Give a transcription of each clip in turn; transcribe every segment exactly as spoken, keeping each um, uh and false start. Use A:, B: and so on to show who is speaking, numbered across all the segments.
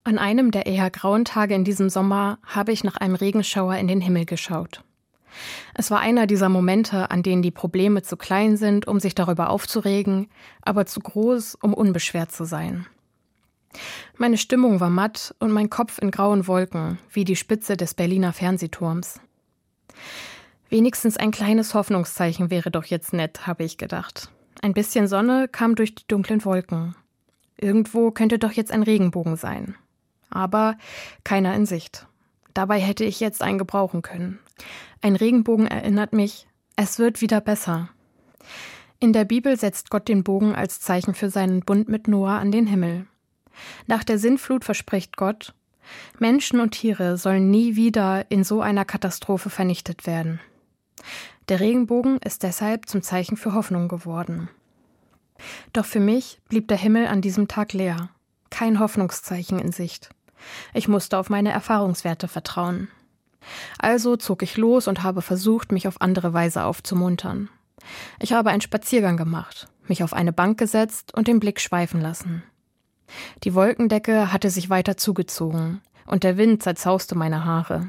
A: An einem der eher grauen Tage in diesem Sommer habe ich nach einem Regenschauer in den Himmel geschaut. Es war einer dieser Momente, an denen die Probleme zu klein sind, um sich darüber aufzuregen, aber zu groß, um unbeschwert zu sein. Meine Stimmung war matt und mein Kopf in grauen Wolken, wie die Spitze des Berliner Fernsehturms. Wenigstens ein kleines Hoffnungszeichen wäre doch jetzt nett, habe ich gedacht. Ein bisschen Sonne kam durch die dunklen Wolken. Irgendwo könnte doch jetzt ein Regenbogen sein. Aber keiner in Sicht. Dabei hätte ich jetzt einen gebrauchen können. Ein Regenbogen erinnert mich, es wird wieder besser. In der Bibel setzt Gott den Bogen als Zeichen für seinen Bund mit Noah an den Himmel. Nach der Sintflut verspricht Gott, Menschen und Tiere sollen nie wieder in so einer Katastrophe vernichtet werden. Der Regenbogen ist deshalb zum Zeichen für Hoffnung geworden. Doch für mich blieb der Himmel an diesem Tag leer. Kein Hoffnungszeichen in Sicht. Ich musste auf meine Erfahrungswerte vertrauen. Also zog ich los und habe versucht, mich auf andere Weise aufzumuntern. Ich habe einen Spaziergang gemacht, mich auf eine Bank gesetzt und den Blick schweifen lassen. Die Wolkendecke hatte sich weiter zugezogen und der Wind zerzauste meine Haare.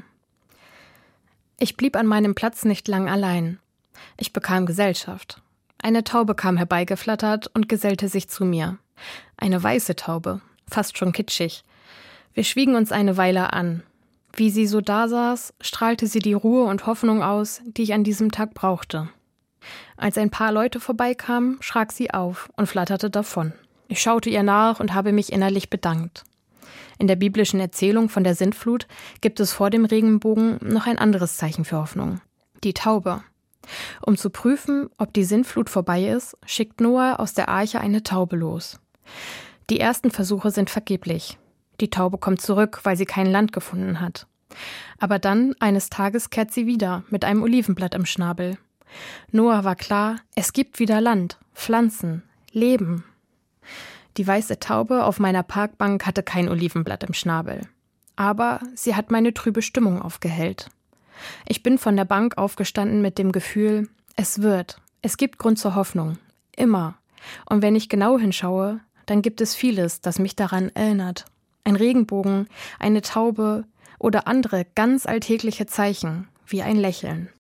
A: Ich blieb an meinem Platz nicht lang allein. Ich bekam Gesellschaft. Eine Taube kam herbeigeflattert und gesellte sich zu mir. Eine weiße Taube, fast schon kitschig. Wir schwiegen uns eine Weile an. Wie sie so dasaß, strahlte sie die Ruhe und Hoffnung aus, die ich an diesem Tag brauchte. Als ein paar Leute vorbeikamen, schrak sie auf und flatterte davon. Ich schaute ihr nach und habe mich innerlich bedankt. In der biblischen Erzählung von der Sintflut gibt es vor dem Regenbogen noch ein anderes Zeichen für Hoffnung: die Taube. Um zu prüfen, ob die Sintflut vorbei ist, schickt Noah aus der Arche eine Taube los. Die ersten Versuche sind vergeblich. Die Taube kommt zurück, weil sie kein Land gefunden hat. Aber dann, eines Tages, kehrt sie wieder mit einem Olivenblatt im Schnabel. Noah war klar, es gibt wieder Land, Pflanzen, Leben. Die weiße Taube auf meiner Parkbank hatte kein Olivenblatt im Schnabel. Aber sie hat meine trübe Stimmung aufgehellt. Ich bin von der Bank aufgestanden mit dem Gefühl, es wird, es gibt Grund zur Hoffnung, immer. Und wenn ich genau hinschaue, dann gibt es vieles, das mich daran erinnert. Ein Regenbogen, eine Taube oder andere ganz alltägliche Zeichen, wie ein Lächeln.